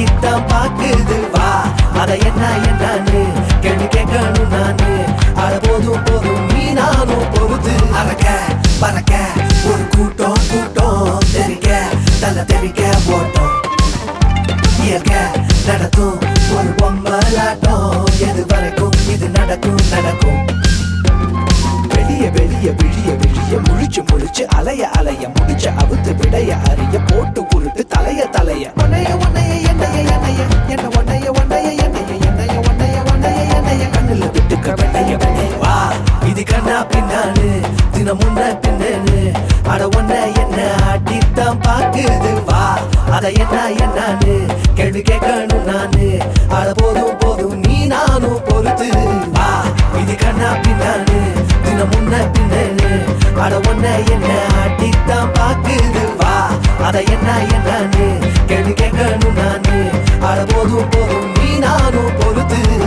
ஆட்டித்தான் பாக்குது வா அத என்ன என்னன்னு கேள்வி கேட்கணும் நானு அட போதும் போதும் நீ நானும் பொறுத்து அறக்க பறக்க ஒரு கூட்டம் கூட்டம் தெரிக்க தலை தெரிக்க ஓட்டம் இயற்க நடத்தும் ஒரு பொம்மலாட்டம் எது வரைக்கும் இது நடக்கும் நடக்கும் வெளிய வெளிய விழிய விழிய முழிச்சு முழிச்சு அலைய அலைய முடிச்ச அவுத்து விடைய அறிய போட்டு உருட்டு தலைய தலைய ஒன்னைய ஒன்னைய எண்ணைய எண்ணைய என்ன ஒன்னைய ஒன்னைய எண்ணைய எண்ணைய ஒன்னைய ஒன்னைய எண்ணைய கண்ணுல விட்டுக்க வெண்ணைய வெண்ணைய வா இது கண்ணா பின்னானு தினம் முன்ன பின்னு அட ஒன்ன என்ன ஆட்டித்தான் பாக்குது வா அத என்ன என்னன்னு கேள்வி கேட்கணும் நானு அட போதும் போதும் நீ நானும் பொறுத்து வா இது கண்ணா பின்னானு தினம் முன்ன பின்னு அட ஒன்ன என்ன ஆட்டித்தான் பாக்குது வா அத என்ன என்னன்னு கேள்வி கேட்கணும் நானு அட போதும் போதும் நீ நானும் பொறுத்து